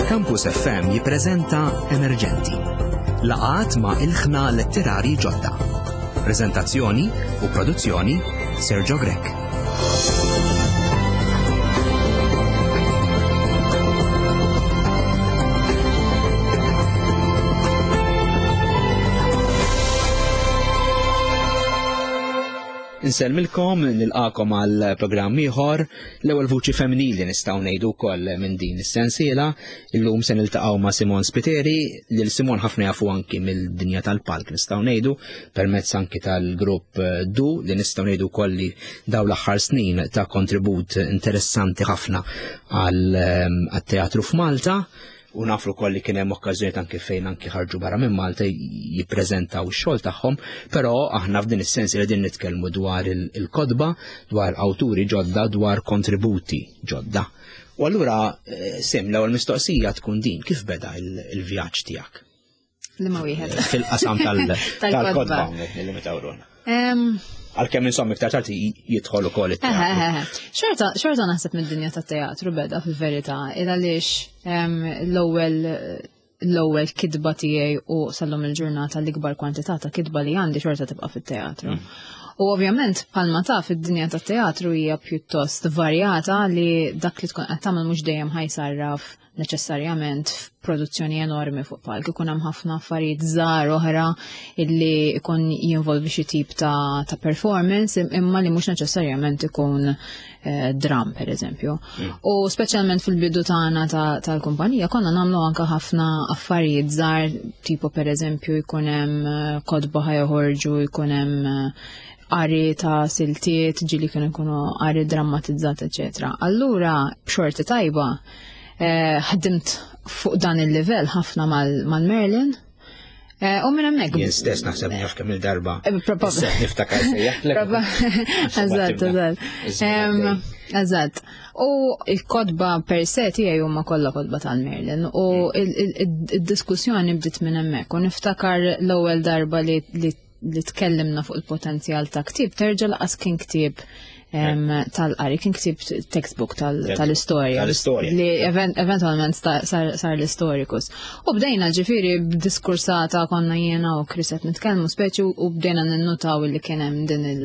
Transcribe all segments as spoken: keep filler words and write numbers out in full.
Campus F M jippreżenta Emerġenti. Laqgħat ma' ilħna letterari ġodda. Preżentazzjoni u produzzjoni Sergio Grek. Insellmilkom nilqakom għal programm ieħor l-ewwel vuċi femminili nistgħu ngħidu wkoll minn din is-sensiela. Illum se niltaqgħu ma' Simon Spiteri lil Simon ħafna jafu anki mill-dinja tal-palk nistgħu ngħidu permezz anki tal-grupp Du li nistgħu ngħidu wkoll li daw l-aħħar snin ta' kontribut interessanti ħafna għat-teatru f'Malta. U nafru koll li kien hemm okkażjonijiet anke fejn anke ħarġu barra minn Malta jippreżentaw ix-xogħol tagħhom, però aħna f'din is-sens li qegħdin nitkellmu dwar il-kodba, dwar awturi ġodda, dwar kontributi ġodda. U allura Sim l-ewwel mistoqsija tkun din, kif beda il-vjaġġ tiegħek? Li ma wieħed. Fil-qasam tal-kodba li metawruna. Għalkemm insomma iktar tard jidħol ukoll it-teatru. Xorta xorta naħseb mid-dinja tat-teatru beda fil-verità, il għaliex l-ewwel l-ewwel kidba tiegħi u sallum il-ġurnata l-ikbar kwantità ta' kidba li għandi xorta tibqa' fit-teatru. U ovvjament bħalma taf id-dinja tat-teatru hija pjuttost varjata li dak li tkun qed tagħmel mhux dejjem ħajsarraf neċessarjament f'produzzjoni enormi fuq palk. Ikun hemm ħafna affarijiet żgħar oħra illi ikun jinvolvi xi tip ta' ta' performance imma li mhux neċessarjament ikun dram pereżempju. U speċjalment fil-bidu tagħna tal-kumpanija konna nagħmlu anke ħafna affarijiet żgħar tipo pereżempju jkun hemm kodba ħajħorġu, jkun hemm qari ta' siltiet, ġili kienu jkunu qari drammatizzat, eċetera. Allura b'xorti tajba ħadimt fuq dan il-livell ħafna mal-Merlin. U minn hemmhekk. Jien stess naħseb naf kemm il-darba. Niftakar sejjaħlek. Eżatt, eżatt. Eżatt. U il-kodba per se tiegħi huma kollha kodba tal-Merlin. U id-diskussjoni bdiet minn hemmhekk. U niftakar l-ewwel darba li li tkellimna fuq il-potenzjal ta' ktieb terġa' laqas kien ktieb tal-qari, kien ktib textbook tal-istorja li eventualment sar l-istorikus. U bdejna ġifiri b'diskursata konna jiena u Chris qed nitkellmu speċi u bdejna ninnutaw li kien hemm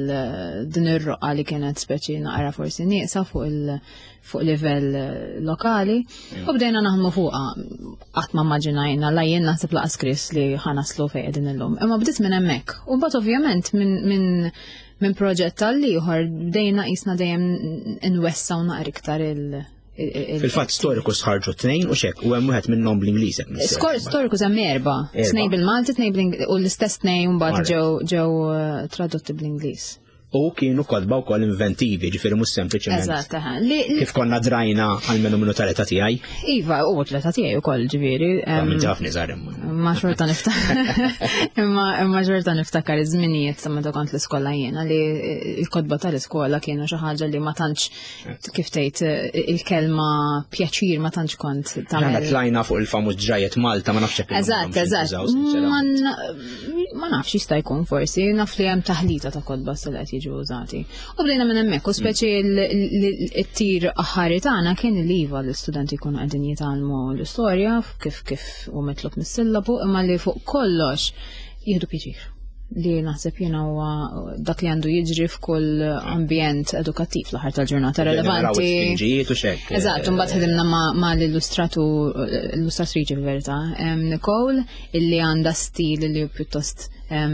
din ir-roqqa li kienet speċi naqra forsi nieqsa fuq il- fuq livell lokali, u bdejna naħdmu fuqha. Qatt ma immaġinajna la jien naħseb laqas Chris li ħanaslu fejn qegħdin illum. Imma bdiet minn hemmhekk. U mbagħad ovvjament minn minn proġett tal-ieħor bdejna qisna dejjem inwessaw naqra iktar il- Fil-fatt storikus ħarġu tnejn u xek, u hemm wieħed minnhom bl-Ingliż hekk. Storikus hemm erba', tnejn bil-Malti, tnejn u l-istess tnejn mbagħad ġew ġew tradotti bl-Ingliż. U kienu kodba wkoll inventivi, ġifieri mhux sempliċement. Eżatt, kif konna drajna għalmenu minnu tal-età tiegħi. Iva, u l-età tiegħi wkoll ġifieri. Minn ġafni żgħar imma. Ma xorta niftakar. Imma xorta niftakar iż-żminijiet sa meta kont l-iskola jiena li l-kodba tal-iskola kienu xi ħaġa li ma tantx kif tgħid il-kelma pjaċir ma tantx kont tagħmel. Tlajna fuq il-famuż ġrajet Malta ma nafx hekk. Eżatt, eżatt. Ma nafx jista' jkun forsi, naf li hemm taħlita ta' kodba se qed jiġu użati. U bdejna minn hemmhekk, u speċi l-tir aħħari tagħna kien li iva l-istudenti jkunu qegħdin jitgħallmu l-istorja kif kif u mitlob mis-sillabu, imma li fuq kollox jieħdu pjaċir. Li naħseb jiena huwa dak li għandu jiġri f'kull ambjent edukattiv l-aħħar tal-ġurnata relevanti. Eżatt, mbagħad ħedimna ma' l-illustratriċi fil-verità, Nicole, illi għandha stil li pjuttost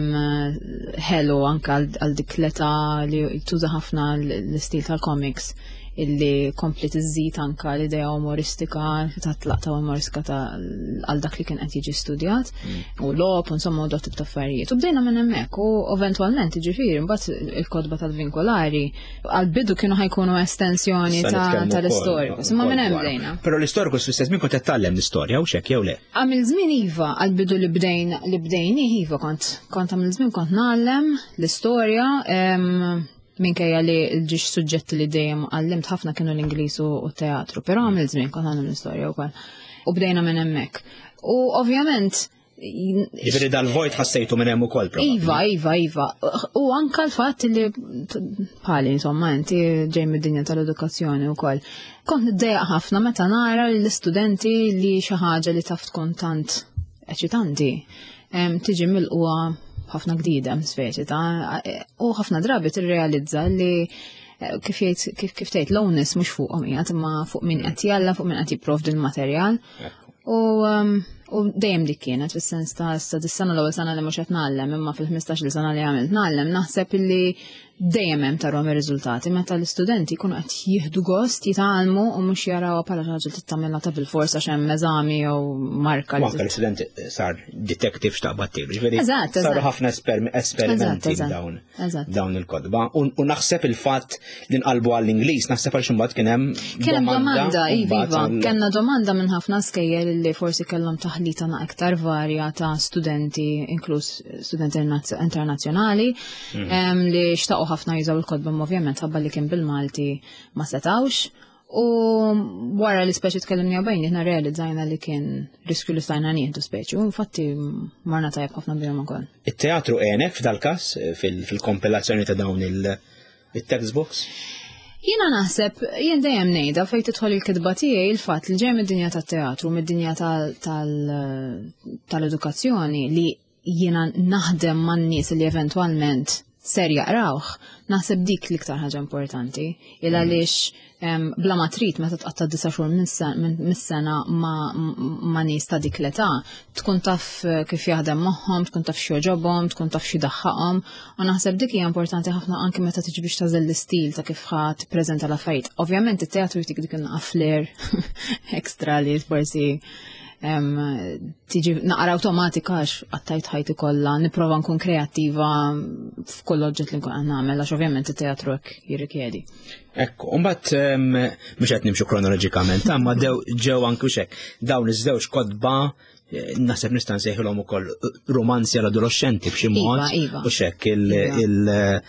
ħelu anke għal dik l-età li tuża ħafna l-istil tal-comics illi komplet iżżid anke l-idea umoristika ta' tlaq ta' umoristika għal dak li kien qed jiġi studjat u logħob u insomma dot tip ta' affarijiet. U bdejna minn hemmhekk u eventwalment jiġifieri mbagħad il-kodba tal-vinkolari għall-bidu kienu ħajkunu estensjoni tal-istorikus. Imma minn hemm bdejna. Però l-istorikus fl-istess min kont qed tagħllem l-istorja u x'hekk jew le? Għamil żmien iva għall-bidu li bdejna li bdejni iva kont kont għamil żmien kont nagħllem l-istorja minkejja li l-ġiex suġġetti li dejjem għallimt ħafna kienu l-Ingliż u t-teatru, però għamil żmien kont għandhom l-istorja wkoll. U bdejna minn hemmhekk. U ovvjament Ġifieri dal-vojt ħassejtu minn hemm ukoll. Iva, iva, iva. U anke l-fatt li bħali insomma inti ġej mid-dinja tal-edukazzjoni wkoll. Kont niddejjaq ħafna meta nara l-istudenti li xi ħaġa li taf tkun tant eċitanti tiġi milquha ħafna ġdida speċi ta' u ħafna drabi tirrealizza li kif kif tgħid l-onus mhux fuqhom qiegħed imma fuq min qed jalla fuq min qed jipprovdi l-materjal. U U dejjem dik kienet fis-sens ta' sta dis-sena l-ewwel sena li mhux qed nagħllem imma fil-ħmistax-il sena li għamilt nagħllem naħseb illi dejjem hemm tarhom ir-riżultati meta l-istudenti jkunu qed jieħdu gost jitgħallmu u mhux jarawha bħala ħaġa li tagħmilha ta' bil-fors għax hemm eżami jew marka. Anke l-istudenti sar detective x'taqbad tiegħu. Ġifieri saru ħafna esperimenti dawn dawn il-kodba u naħseb il-fatt li nqalbu għall-Ingliż naħseb għal x'imbagħad kien hemm Kien hemm domanda iva, kellna domanda minn ħafna skejjel li forsi kellhom li tana aktar varja ta' studenti, inkluż studenti internazzjonali, li xtaqgħu ħafna jużaw il-kodba ovvjament ħabba li kien bil-Malti ma setawx. U wara li speċi tkellimni bejn aħna realizzajna li kien riskju li stajna nieħdu speċi u infatti marna tajjeb ħafna bihom ukoll. It-teatru għenek f'dal-każ fil-kompilazzjoni ta' dawn il-textbooks? Jiena naħseb, jien dejjem ngħidha fejn tidħol il-kitba tiegħi il-fatt li ġej mid-dinja tat-teatru, mid-dinja tal-edukazzjoni li jiena naħdem man-nies li eventwalment ser jaqrawh, naħseb dik l-iktar ħaġa importanti. Il għaliex bla ma trid meta tqatta' disa' xhur mis-sena ma' nies ta' dik l-età, tkun taf kif jaħdem magħhom, tkun taf x'joġobhom, tkun taf x'jidaħħaqhom, u naħseb dik hija importanti ħafna anke meta tiġi biex tażel l-istil ta' kif ħadd tippreżenta l-affarijiet. Ovvjament it-teatru jtik dik flair ekstra li forsi tiġi naqra awtomatika għax għattajt ħajti kollha nipprova nkun kreattiva f'kull oġġett li nkun qed nagħmel għax ovvjament it-teatru hekk jirrikjedi. Ekku, mbagħad mhux qed nimxu kronoloġikament, imma ġew anke hekk dawn iż-żewġ kodba naħseb nista' nsejħilhom ukoll romanzi għall-adolescenti b'xi mod u x'hekk il-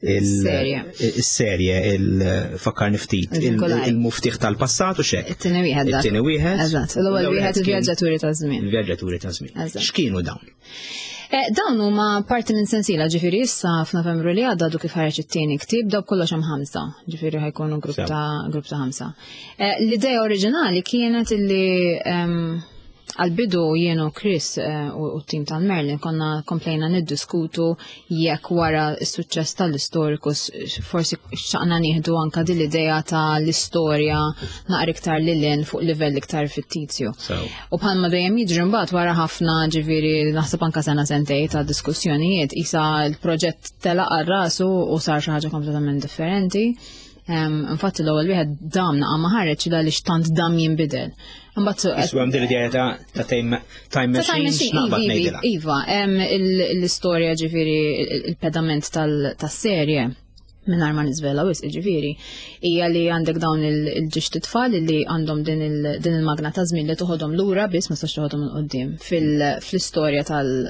il-serje, il-fakkarni ftit, il-muftiħ tal-passat u xek. It-tieni wieħed. It-tieni wieħed. Eżatt, l-ewwel wieħed il-vjaġġaturi ta' żmien. Il-vjaġġaturi ta' żmien. X'kienu dawn? Dawn huma parti minn sensiela, ġifieri issa f'Novembru li għadda du kif ħareġ it-tieni ktieb daw kollox hemm ħamsa, ġifieri ħajkunu grupp ta' grupp ta' ħamsa. L-idea oriġinali kienet illi għal-bidu jienu Chris u t-tim tal-Merlin konna komplejna niddiskutu jekk wara s-suċċess tal-istorikus forsi xaqna nieħdu anka din l-idea tal-istorja naqra iktar lilin fuq livell iktar fittizju. U bħalma dejjem jiġri mbagħad wara ħafna ġifieri naħseb anka sena sentej ta' diskussjonijiet isa l-proġett telaqa rasu u sar xi ħaġa kompletament differenti. Infatti l-ewwel wieħed dam naqa' ma ħareġ għaliex tant dam jinbidel. Iswa hemm din l-idea ta' time machine naqbad ngħidilha. Iva, hemm l-istorja ġifieri il-pedament tas-serje mingħajr ma niżvela wisq ġifieri hija li għandek dawn il-ġiex titfal li għandhom din il-magna ta' żmien li toħodhom lura biss ma tistax toħodhom il qudiem fl-istorja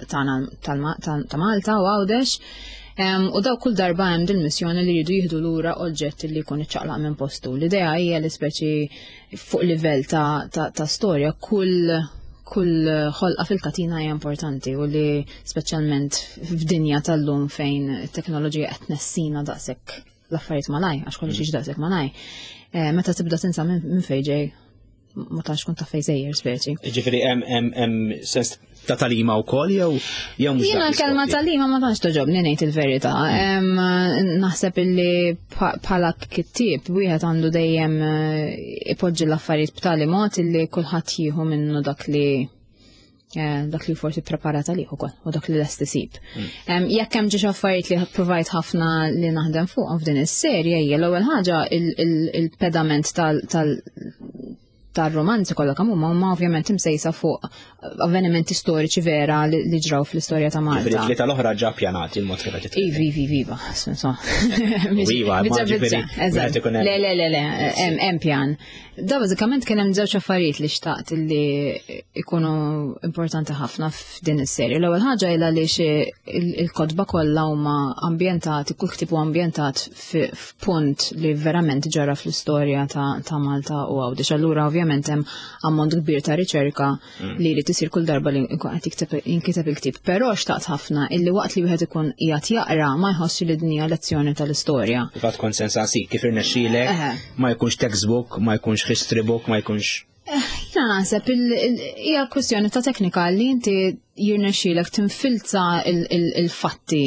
ta' Malta u Għawdex. U daw kull darba hemm din missjoni li jridu jieħdu lura oġġett li jkun iċċaqlaq minn postu. L-idea hija li speċi fuq livell ta' storja kull kull ħolqa fil-katina hija importanti u li speċjalment f'dinja tal-lum fejn it-teknoloġija qed tnessina daqshekk l-affarijiet malaj għax kollox jiġi daqshekk malaj. Meta tibda tinsa minn fejn ġej ma tantx tkun taf fejn żejjer speċi. Ġifieri hemm sens ta' talima wkoll jew jew mhux. Jiena l-kelma talima ma tantx toġobni ngħid il-verità. Naħseb illi bħala kittieb wieħed għandu dejjem ipoġġi l-affarijiet b'tali mod illi kulħadd jieħu minnu dak li dak li forsi preparata liħu ukoll u dak li lest isib. Jekk hemm ġi affarijiet li provajt ħafna li naħdem fuqhom f'din is-serje hija l-ewwel ħaġa il-pedament tal tar-romanzi kollha kemm huma huma ovvjament imsejsa fuq avvenimenti storiċi vera li ġraw fl-istorja ta' Malta. Ġifieri li tal-oħra ġa ppjanati l-mod kif qed titkellem. Ivi, ivi, iva. Iva, ma ġifieri. Le, le, le, le, hemm pjan. Da bażikament kien hemm żewġ affarijiet li xtaqt li jkunu importanti ħafna f'din is-serja. L-ewwel ħaġa ilha għaliex il-kotba kollha huma ambjentati, kull ktieb huwa ambjentat f'punt li verament ġara fl-istorja ta' Malta u Għawdex. Allura ovvjament ovvjament hemm ammont kbir ta' riċerka li jrid isir kull darba li qed jinkiteb il-ktieb. Però xtaqt ħafna illi waqt li wieħed ikun qiegħed jaqra ma jħossx li din hija lezzjoni tal-istorja. Fatt konsensasik kif irnexxielek ma jkunx textbook, ma jkunx history book, ma jkunx Jina naħseb hija kwestjoni ta' teknika li inti jirnexxielek tinfilza il-fatti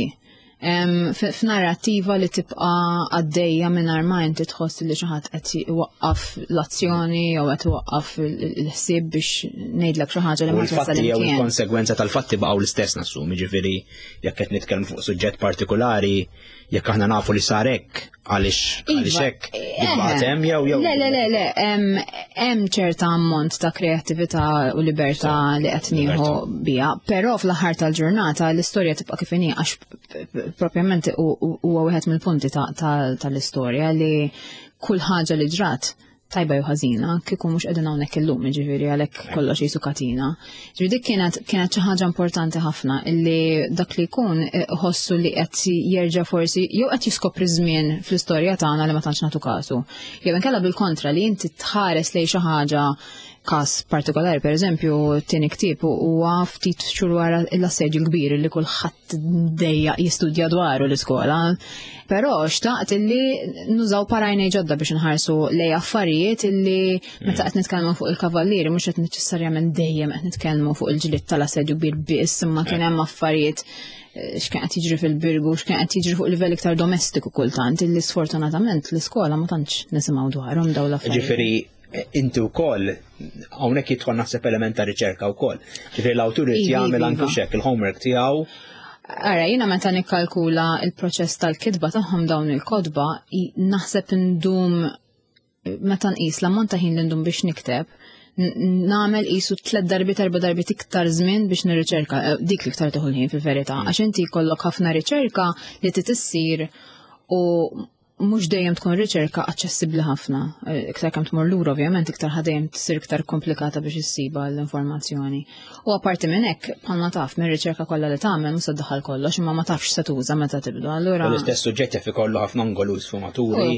f'narrattiva li tibqa' għaddejja mingħajr ma inti tħoss li xi ħadd qed iwaqqaf l-azzjoni jew qed iwaqqaf il-ħsieb biex ngħidlek xi ħaġa li ma twasal jew il-konsegwenza tal-fatti baqgħu l-istess nassum, jiġifieri jekk qed nitkellmu fuq suġġett partikolari jekk aħna nafu li sar hekk għaliex għaliex hekk jibgħat hemm jew jew. Le le le le hemm ċerta ammont ta' kreattività u libertà li qed nieħu biha, però fl-aħħar tal-ġurnata l-istorja tibqa' kif inhi għax propjament huwa wieħed mill-punti tal-istorja li kull ħaġa li ġrat tajba jew ħażina kieku mhux qegħdin hawnhekk illum, jiġifieri għalhekk kollox jisu katina. Ġifieri dik kienet kienet xi ħaġa importanti ħafna illi dak li jkun ħossu li qed jerġa' forsi jew qed jiskopri żmien fl-istorja tagħna li ma tantx nagħtu kasu. Jew inkella bil-kontra li inti tħares lejn xi ħaġa każ partikolari, pereżempju tieni ktieb huwa ftit xhur wara l-assedju kbir li kulħadd dejja jistudja dwaru l-iskola. Però xtaqt illi nużaw parajnej ġodda biex nħarsu lej affarijiet illi meta qed nitkellmu fuq il-kavallieri mhux qed neċessarjament dejjem qed nitkellmu fuq il-ġlied tal-assedju kbir biss, imma kien hemm affarijiet x'kien qed jiġri fil-birgu, x'kien qed jiġri fuq livell iktar domestiku kultant illi sfortunatament l-iskola ma tantx nisimgħu dwarhom dawn l-affarijiet. Inti wkoll hawnhekk jidħol naħseb element ta' riċerka wkoll. Ġifieri l-awtur irid jagħmel anke hekk il-homework tiegħu. Ara, jiena meta nikkalkula il-proċess tal-kitba tagħhom dawn il-kodba, naħseb indum meta nqis l-ammont ta' ħin li ndum biex nikteb, nagħmel qisu tliet darbit erba' darbit iktar żmien biex nirriċerka, dik li iktar tieħu ħin fil-verità, għax inti jkollok ħafna riċerka li titissir u mhux dejjem tkun riċerka aċċessibbli ħafna. Iktar kemm tmur lura ovvjament iktar ħadejjem tisir iktar komplikata biex issiba l-informazzjoni. U apparti minn hekk bħalma taf mir-riċerka kollha li tagħmel mhux se ddaħħal kollox imma ma tafx se tuża meta tibda. Allura l-istess suġġett jaf ikollu ħafna angolu sfumaturi.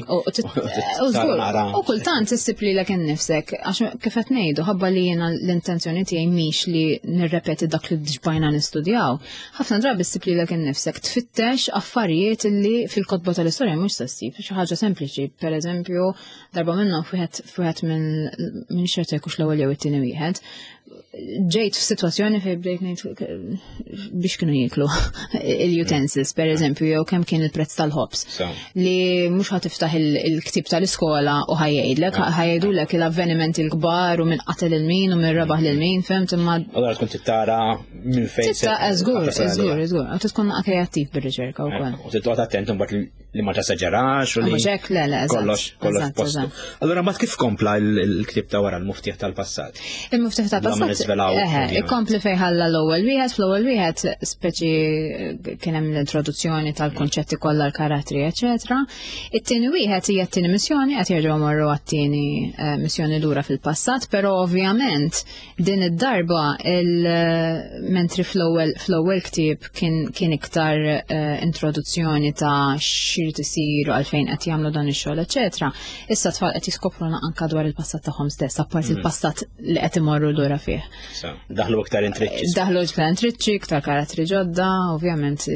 U kultant issib lilek innifsek għax kif qed ngħidu ħabba li jiena l-intenzjoni tiegħi mhix li nirrepeti dak li ġbajna nistudjaw. Ħafna drabi issib lilek innifsek tfittex affarijiet li fil-kotba tal-istorja mhux se ssib. Xi ħaġa sempliċi, pereżempju, darba minnhom wieħed minn xerta jkunx l-ewwel jew it-tieni wieħed, ġejt f'sitwazzjoni fejn bdejt ngħid biex kienu jieklu il-utensils, pereżempju, jew kemm kien il-prezz tal-ħobs. Li mhux ħatiftaħ il-ktieb tal-iskola u ħajjgħidlek, ħajjgħidulek l-avvenimenti l-kbar u min qatel il-min u min rebaħ lil min, femt imma. Allura tkun tittara minn fejn. Tista' żgur, żgur, żgur, u tkun kreattiv bir-riċerka wkoll. U titqgħod attent imbagħad li ma tasaġerax u li kollox kollox postu. Allura mbagħad kif kompla l-ktieb ta' wara l-muftieħ tal-passat? Il-muftieħ tal-passat ikompli fejn ħalla l-ewwel wieħed, fl-ewwel wieħed speċi kien hemm l-introduzzjoni tal-konċetti kollha l-karattri, eċetera. It-tieni wieħed hija t-tieni missjoni qed jerġgħu marru għat-tieni missjoni lura fil-passat, però ovvjament din id-darba mentri fl-ewwel fl-ewwel ktieb kien iktar introduzzjoni ta' x'irid isir għalfejn qed jagħmlu dan ix-xogħol, eċetera. Issa tfal qed jiskopruna anke dwar il-passat tagħhom stess, apparti il-passat li qed imorru lura fih. Daħlu iktar intriċċi. Daħlu iktar intriċċi, iktar karattri ġodda, ovvjament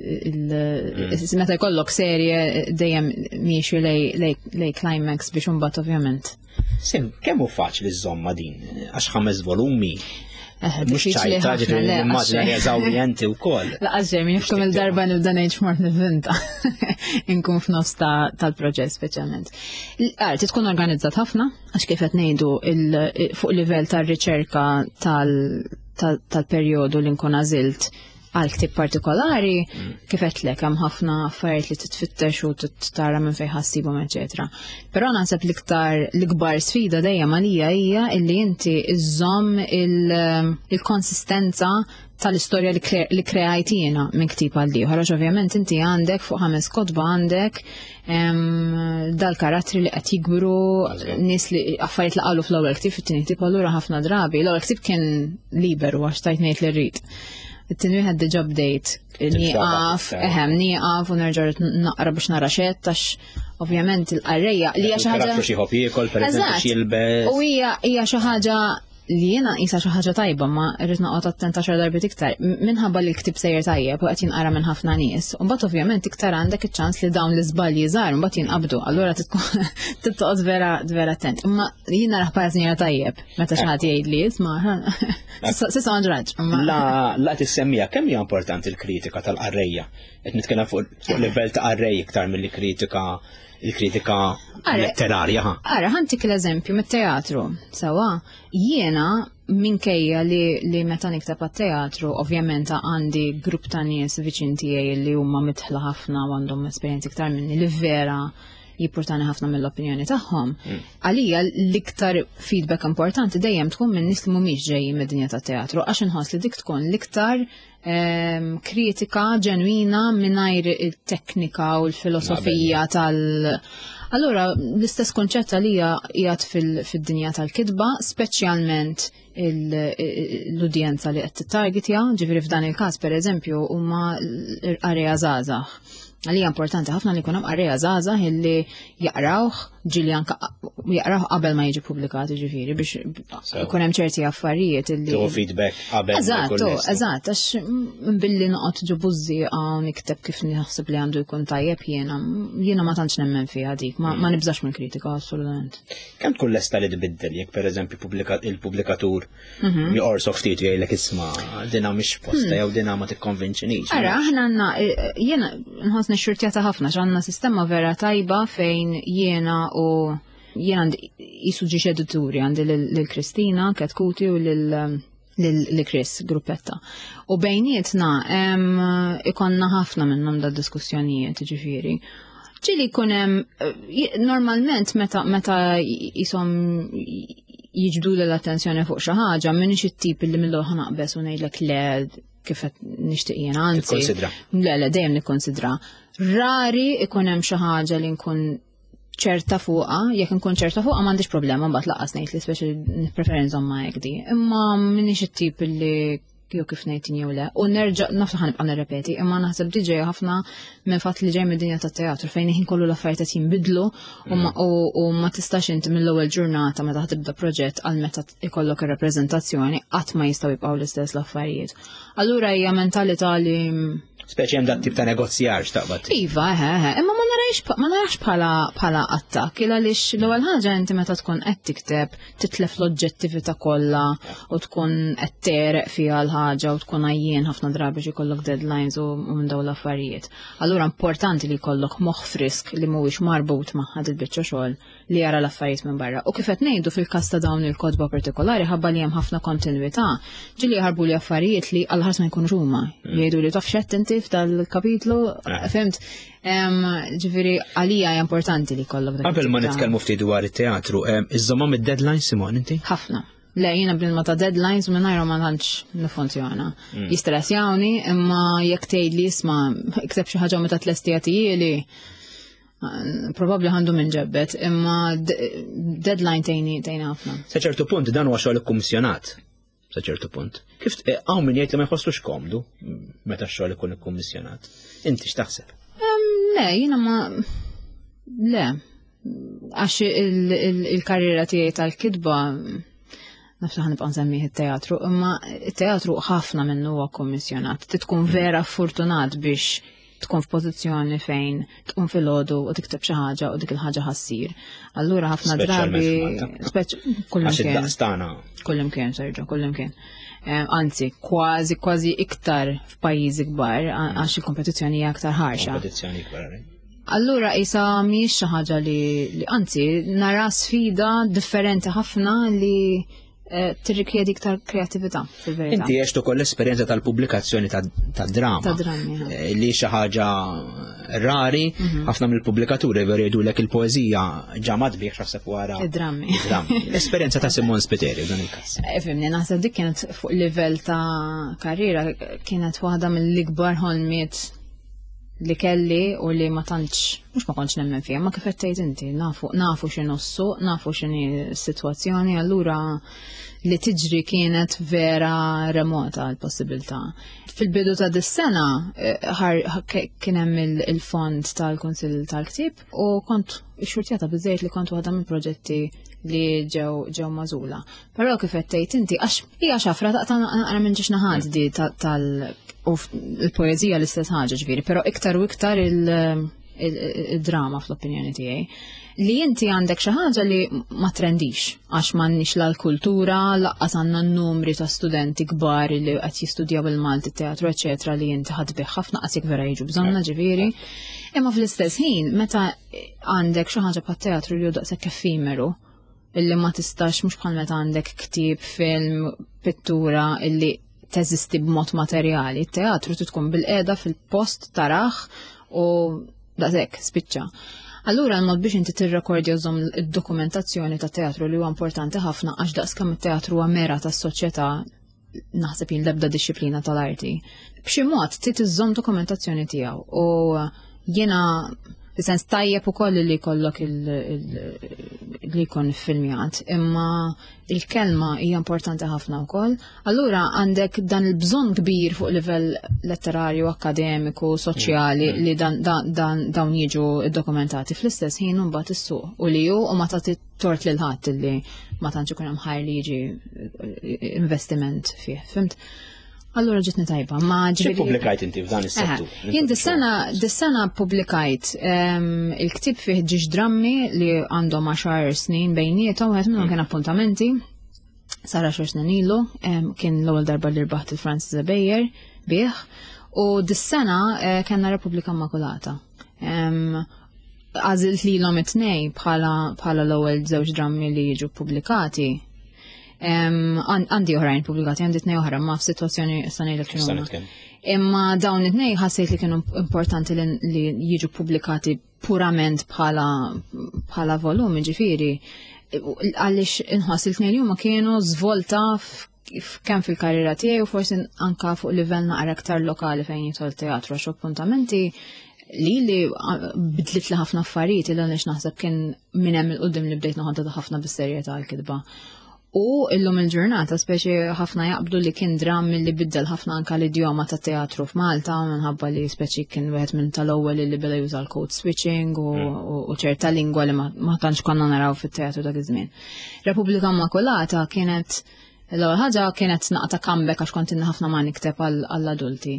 meta jkollok serje dejjem miexi lej climax biex imbagħad ovvjament. Sim, kemm hu faċli żomma din? Għax ħames volumi. Mux ċajta ġifiri immaġna li għazawri jenti u koll. Laqas ġej, minn jiftum il-darba nibda ngħid xmort nivvinta. Inkun f'nofs tal-proġett speċjalment. L-arti tkun organizzat ħafna, għax kif qed ngħidu fuq livell tar-riċerka tal-perjodu li nkun għażilt għal ktib partikolari, kif qedlek hemm ħafna affarijiet li titfittex u tara minn fejn ħassibhom eċetera. Però naħseb l-iktar l-ikbar sfida dejjem għalija hija illi inti iżżomm il-konsistenza tal-istorja li kreajtina minn ktib għal ieħor. Għax ovvjament inti għandek fuq ħames kotba għandek dal-karattri li qed jikbru, nies li affarijiet li qalu fl-ewwel ktib fit-tieni ktib allura ħafna drabi. L-ewwel ktib kien liberu għax tajt ngħid li rrid. it-tieni wieħed diġà bdejt nieqaf, eħem nieqaf u nerġa' naqra biex nara xett għax ovvjament il-qarrejja li hija xi ħaġa. Xi ħobb jiekol pereżempju xi jilbes. U hija hija xi ħaġa li jiena qisha xi ħaġa tajba ma rrid noqgħod attenta xar darbit iktar minħabba li l-ktib sejjer tajjeb u qed jinqara minn ħafna nies. U mbagħad ovvjament iktar għandek iċ-ċans li dawn l-iżbalji żgħar mbagħad jinqabdu, allura tittoqgħod vera vera attent. Imma jiena raħ bħala sinjora tajjeb meta xi ħadd jgħid li isma' s'issa ma ġraġ. La la tissemmija kemm hija importanti l-kritika tal-qarrejja. Qed nitkellem fuq livell ta' qarrej iktar milli-kritika il-kritika letterarja. Ara, ħantik l-eżempju mit-teatru. Sawa, jiena minkejja li, li meta niktab għat-teatru, ovvjament għandi grupp ta' nies viċin tiegħi li huma mitħla ħafna u għandhom esperjenzi iktar minni li vera jippurtani ħafna mill-opinjoni tagħhom. Għalija l-iktar feedback importanti dejjem tkun minn nies li mhumiex ġejjin mid-dinja tat-teatru għax inħoss li dik tkun l-iktar kritika ġenwina mingħajr it-teknika u l-filosofija tal- Allura, l-istess konċett għalija qiegħed fid-dinja tal-kitba, speċjalment l-udjenza li qed tittargetja, ġifieri f'dan il-każ pereżempju huma l-qarrejja żgħażagħ. Għalija importanti ħafna li jkun hemm qarrejja żgħażagħ illi jaqrawh ġieli anke jaqrawh qabel ma jiġi pubblikat ġifieri biex ikun hemm ċerti affarijiet illi. Tuħu feedback qabel. Eżatt, eżatt, għax billi noqgħod ġu bużżieqa u nikteb kif naħseb li għandu jkun tajjeb jiena jiena ma tantx nemmen fiha dik, ma nibżax mill-kritika assolutament. Kemm tkun lesta li tbiddel jekk pereżempju il-pubblikatur joqorsok ftit jgħidlek isma' dinha mhix posta jew dinha ma tikkonvinċinix. Ara aħna għandna jiena nħossni xurtjata ħafna x'għandna sistema vera tajba fejn jiena u jiena għandi qisu ġiex edituri għandi lil Kristina Katkuti u lil Chris Gruppetta. U bejnietna ikonna ħafna minnhom da diskussjonijiet ġifieri. Ġieli jkun hemm normalment meta meta ishom jiġbdu l-attenzjoni fuq xi ħaġa m'iniex it-tip li millu ħanaqbes u ngħidlek le kif qed nixtieq jien anzi. Le le dejjem nikkonsidra. Rari ikun hemm xi ħaġa li nkun ċerta fuqha, jekk nkun ċerta fuqha m'għandix problema mbagħad laqas ngħid li speċi nippreferi nżomma hekk di. Imma m'iniex it-tip li jew kif ngħid jew le. U nerġa' nafsu ħanibqa' nirrepeti, imma naħseb diġej ħafna minn fatt li ġej mid-dinja tat-teatru fejn ħin kollu l-affarijiet qed jinbidlu u ma tistax inti mill-ewwel ġurnata meta tibda proġett għal meta ikollok ir-rappreżentazzjoni qatt ma jistgħu jibqgħu l-istess l-affarijiet. Allura hija mentalità li speċi hemm dat tip ta' negozjar x'taqbad. Iva, eħe, imma ma narajx ma narax bħala bħala attakk il għaliex l-ewwel ħaġa inti meta tkun qed tikteb titlef l-oġġettività kollha u tkun qed tereq fiha l-ħaġa u tkun għajjien ħafna drabi biex ikollok deadlines u minn dawn l-affarijiet. Allura importanti li jkollok moħħ frisk li mhuwiex marbut ma' ħadd il-biċċa xogħol li jara l-affarijiet minn barra. U kif qed ngħidu fil-każ ta' dawn il-kotba partikolari ħabba li hemm ħafna kontinwità, ġieli jħarbu li affarijiet li għal ħadd ma jkunux huma. Jgħidu li taf x'għedt inti f'dal-kapitlu, fimt, ġifieri għalija hija importanti li jkollok dak. Qabel ma nitkellmu ftit dwar it-teatru, iżomma mid-deadlines Simon inti? Ħafna. Le, jiena b'ilma ta' deadlines minnajru ma tantx nifunzjona. Jistressjawni, imma jekk tgħidli isma' ikteb xi ħaġa meta tlestija tiegħi probabbli għandu minn ġebbet, imma deadline tgħinni tgħinni ħafna. Sa ċertu punt dan huwa xogħol ikkummissjonat. Sa ċertu punt. Kif hawn min jgħid li ma jħosslux komdu meta x-xogħol ikun ikkummissjonat. Inti x'taħseb? Le, jiena ma le. Għax il-karriera tiegħi tal-kitba nafsu ħanibqa' nsemmih it-teatru, imma it-teatru ħafna minnu huwa kommissjonat. Tkun vera fortunat biex tkun f'pożizzjoni fejn tkun filgħodu u tikteb xi ħaġa u dik il-ħaġa ħassir. Allura ħafna drabi kullimkien. Kullimkien Serġo, kullimkien. Anzi, kważi kważi iktar f'pajjiżi kbar għax il-kompetizzjoni hija aktar ħarxa. Kompetizzjoni kbar. Allura isa mhijiex xi ħaġa li anzi nara sfida differenti ħafna li tirrikjedi iktar kreatività fil-verità. Inti għextu koll l-esperjenza tal-pubblikazzjoni tad-drama. Tad-drama. Li xi ħaġa rari, ħafna mill-pubblikaturi veru jgħidulek il-poeżija ġamad biex ħaseb wara. Id-drammi. L-esperjenza ta' Simon Spiteri dan il-każ. Fimni, naħseb dik kienet fuq livell ta' karriera kienet waħda mill-ikbar ħolmiet li kelli u li ma tantx, mux ma kontx nemmen fija, ma kif qed tgħid inti, nafu nafu x'inhu s-suq, nafu x'inhi s-sitwazzjoni, allura li tiġri kienet vera remota l-possibilità. Fil-bidu ta' dis-sena kien hemm il-fond tal-Kunsill tal-Ktieb u kont xurtjata biżejjed li kont waħda mill-proġetti li ġew ġew mażula. Però kif qed tgħid inti għax hija xafra taqta' naqra minn ġiex naħaddi tal u l-poezija l-istess ħaġa ġifieri, però iktar u iktar il-drama fl-opinjoni tiegħi. Li inti għandek xi ħaġa li ma trendix għax m'għandniex la l-kultura, laqqas għandna n-numri ta' studenti kbar li qed jistudjaw il-Malti teatru, eċetera, li inti ħadbih ħafna qas jekk vera jiġu bżonna ġifieri. Imma fl-istess ħin meta għandek xi ħaġa pat-teatru li hu daqshekk effimeru, illi ma tistax mhux bħal meta għandek ktieb, film, pittura illi teżisti b'mod materjali. Teatru tkun bil-qiegħda fil-post taraħ u daqshekk spiċċa. Allura l-mod biex inti tirrekordja żomm id-dokumentazzjoni ta' teatru li huwa importanti ħafna għax daqskemm it-teatru huwa mera tas-soċjetà naħseb jien l-ebda dixxilpina tal-arti. B'xi mod trid iżżomm dokumentazzjoni tiegħu u jiena Sens tajjeb ukoll li jkollok li jkun filmjat, imma il-kelma hija importanti ħafna wkoll. Allura għandek dan il-bżonn kbir fuq livell letterarju, akademiku, soċjali li dawn jiġu dokumentati fl-istess ħin imbagħad is-suq u li hu u ma tagħti tort lil ħadd li ma tantx ikun hemm ħajr li jiġi investiment fih. Fimt? Allura ġitni tajba, ma ġifieri. Pubblikajt inti f'dan is-settur? Jien dis-sena dis-sena pubblikajt il-ktib fih ġiex drammi li għandhom għaxar snin bejniethom, wieħed minnhom kien appuntamenti, sar għaxar snin ilu, kien l-ewwel darba li rbaħt il-Francis Bejjer bih, u dis-sena kellna Repubblika Immakulata. Għażilt lilhom it-tnejn bħala l-ewwel żewġ drammi li jiġu pubblikati. Għandi oħrajn pubblikati, għandi tnej oħra, ma f'sitwazzjoni sanejlek x'inhuma. Imma dawn it-tnej ħassejt li kienu importanti li jiġu pubblikati purament bħala volumi, ġifieri, għaliex inħoss il-tnejn huma kienu żvolta kemm fil-karriera tiegħi u forsi anka fuq livell naqra aktar lokali fejn jidħol teatru għax appuntamenti li li bidlit li ħafna affarijiet il għaliex naħseb kien minn hemm il-qudiem li bdejt noħodha ħafna bis-serjetà l-kitba. U illum il-ġurnata speċi ħafna jaqbdu li kien dram li biddel ħafna anka l-idjoma ta' teatru f'Malta minħabba li speċi kien wieħed minn tal-ewwel li beda juża l-code switching u ċerta lingwa li ma tantx konna naraw fit-teatru dak iż-żmien. Repubblika Immakulata kienet l-ewwel ħaġa kienet naqta comeback għax kont inna ħafna ma nikteb għall-adulti.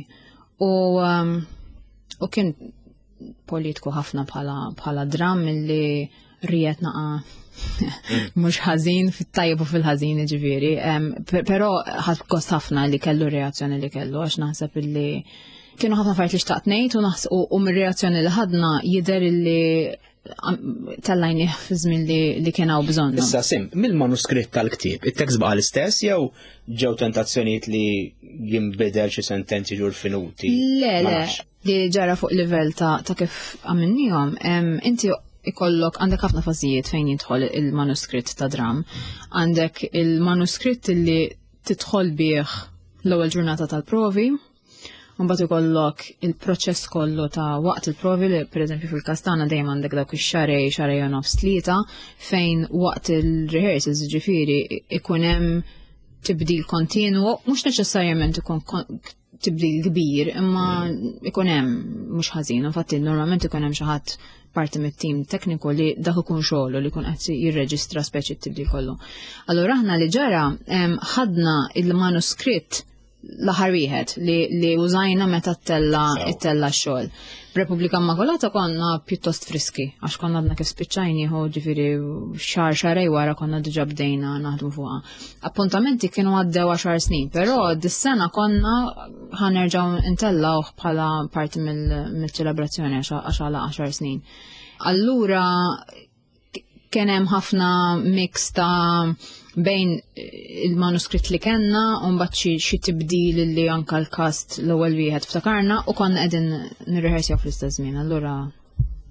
U kien politiku ħafna bħala dram li rijet naqa' mux ħażin fit-tajjeb u fil-ħażin ġifieri, però ħadd gost ħafna li kellu reazzjoni li kellu għax naħseb illi kienu ħafna affarijiet li xtaqt ngħid u u mir-reazzjoni li ħadna jidher illi tellajni fi żmien li kien hawn bżonn. Issa sim, mill-manuskritt tal-ktieb, it-tekst baqa' l-istess jew ġew tentazzjonijiet li jinbidel xi sentenzi ġur finuti? Le, le, li ġara fuq livell ta' kif għamilnihom, inti ikollok għandek ħafna fażijiet fejn jidħol il-manuskritt ta' dram. Għandek il-manuskritt li tidħol bih l-ewwel ġurnata tal-provi, mbagħad ikollok il-proċess kollu ta' waqt il-provi li pereżempju fil-Kastana dejjem għandek dawk ix-xarej xarej u nofs tlieta fejn waqt il-rehearsals ġifieri ikun hemm tibdil kontinwu, mhux neċessarjament ikun tibdil kbir, imma ikun hemm mhux ħażin, infatti normalment ikun hemm xi ħadd parti mit-tim tekniku li dak ikun xogħlu li jkun qed jirreġistra speċi tibdil kollu. Allura aħna li ġara ħadna il-manuskritt l-aħħar wieħed li użajna meta ttella ttella x-xogħol. Repubblika Immakulata konna pjuttost friski għax konna għadna kif spiċċajni ħu ġifieri xahar xarej wara konna diġà bdejna naħdmu fuqha. Appuntamenti kienu għaddew għaxar snin, però dis-sena konna ħanerġgħu ntellgħu bħala parti mill-ċelebrazzjoni għax għala għaxar snin. Allura kien hemm ħafna mix ta' bejn il-manuskritt li kellna u mbagħad xi tibdil li anke l-kast l-ewwel wieħed ftakarna u konna qegħdin nirrehearsjaw fl-istess żmien. Allura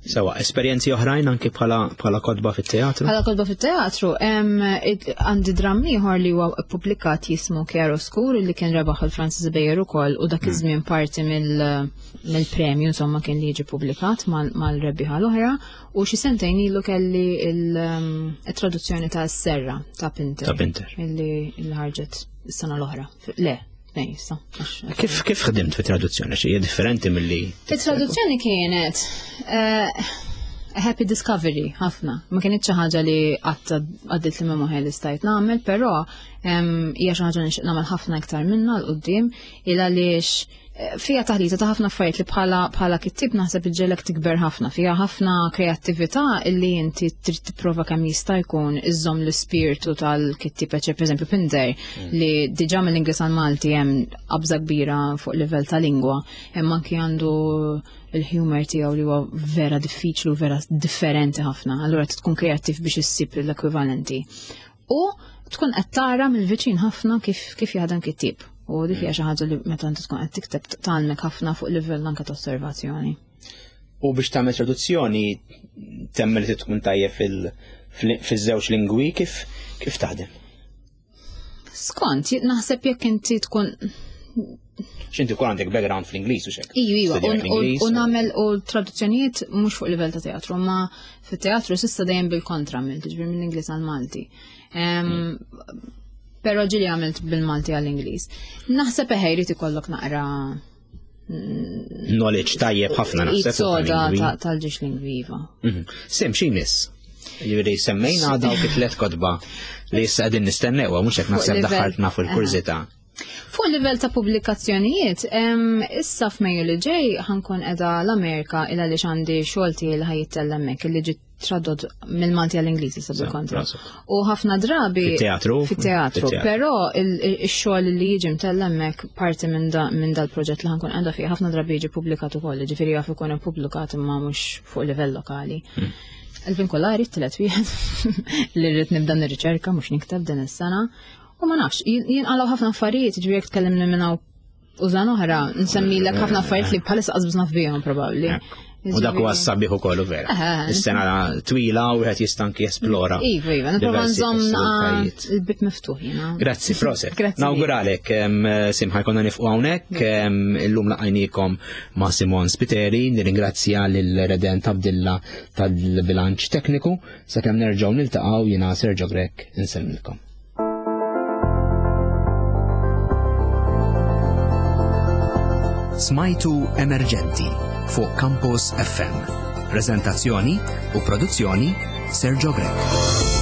Sewa, esperjenzi oħrajn anke bħala bħala kodba fit-teatru? Bħala kodba fit-teatru, għandi drammi ieħor li huwa ppubblikat jismu Chiaroscuro li kien rebaħ il-Francis Beyer ukoll u dak iż-żmien parti mill-premju insomma kien li jiġi pubblikat mal-rebbieħa l-oħra u xi sentejn ilu kelli il-traduzzjoni ta' S-Serra ta' Pinter. Ta' Pinter. Illi ħarġet is-sena l-oħra. Le, nejsa. Kif kif ħdimt fit traduzzjoni xi hija differenti milli? Fit-traduzzjoni kienet happy discovery ħafna. Ma kienx xi ħaġa li qatt għaddiet li ma li stajt nagħmel, però hija xi ħaġa nixtieq nagħmel ħafna iktar minnha l qudiem il għaliex fija taħlita ta' ħafna affarijiet li bħala bħala kittib naħseb iġġelek tikber ħafna, fija ħafna kreattività illi inti trid tipprova kemm jista' jkun iżżomm l-ispirtu tal-kittib, pereżempju Pinter li diġà mill-Ingliż għal Malti hemm qabża kbira fuq livell ta' lingwa, hemm anke għandu il-humor tiegħu li huwa vera diffiċli u vera differenti ħafna, allura tkun kreattiv biex issib l-ekwivalenti. U tkun qed tara mill-viċin ħafna kif kif jaħdem kittib. U dik hija xi ħaġa li meta inti tkun qed tikteb tagħmek ħafna fuq livell anke ta' osservazzjoni. U biex tagħmel traduzzjoni temmel li tkun tajjeb fiż-żewġ lingwi kif kif taħdem? Skont, naħseb jekk inti tkun x'inti tkun għandek background fl-Ingliż u xek. Iva, u nagħmel u traduzzjonijiet mhux fuq livell ta' teatru, ma fit-teatru s'issa dejjem bil-kontra mill tiġbir mill-Ingliż għal Malti. Pero ġili għamilt bil-Malti għall-Ingliż. Naħseb eħejrit ikollok naqra knowledge tajjeb ħafna naħseb. Soda tal-ġiex lingviva. Sem xi miss. Jiġri semmejna dawk it-tliet kodba li issa qegħdin nistennew mhux hekk naħseb daħħaltna fil-kurżità. Fuq livell ta' pubblikazzjonijiet, issa f'Mejju li ġej ħankun qiegħda l-Amerika il għaliex għandi xogħol tiegħi li ħajjittella hemmhekk li ġiet tradott mill-Malti għall-Ingliż issa bil-kontra. U ħafna drabi fit-teatru, fit-teatru, però il-xogħol li jiġi mtella hemmhekk parti minn dal-proġett li ħankun qiegħda fih ħafna drabi jiġi pubblikat ukoll, ġifieri jaf ikun ippubblikat imma mhux fuq livell lokali. Il-vinkolari t-tielet wieħed li rrid nibda nirriċerka mhux nikteb din is-sena. U ma nafx, jinqalaw ħafna affarijiet, ġifieri jekk tkellimni minnaw użan oħra, nsemmilek ħafna affarijiet li bħalissa qasbis naf bihom probabbli. U dak huwa s-sabiħ ukoll veru. Is-sena twila u wieħed jista' anke esplora. Iva, iva, nipprova nżomm il-bib miftuħ jiena. Grazzi, proset. Nawguralek simħa jkollna nifqu hawnhekk illum laqajniekom ma' Simon Spiteri, nirringrazzja lil Reden Tabdilla tal-bilanċ tekniku, sakemm nerġgħu niltaqgħu jiena Sergio Grek insellmilkom. Smajtu Emerġenti fuq Campus F M. Prezentazzjoni u produzzjoni Sergio Grek.